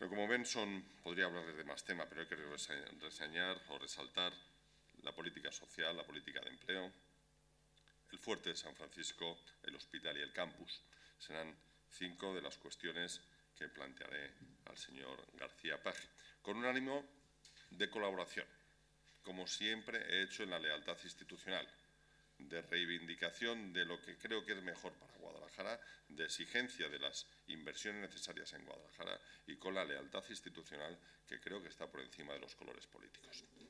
Pero como ven, podría hablarles de más temas, pero hay que reseñar o resaltar la política social, la política de empleo, el fuerte de San Francisco, el hospital y el campus. Serán 5 de las cuestiones que plantearé al señor García Paje, con un ánimo de colaboración, como siempre he hecho en la lealtad institucional, de reivindicación de lo que creo que es mejor para Guadalajara, de exigencia de las inversiones necesarias en Guadalajara y con la lealtad institucional que creo que está por encima de los colores políticos.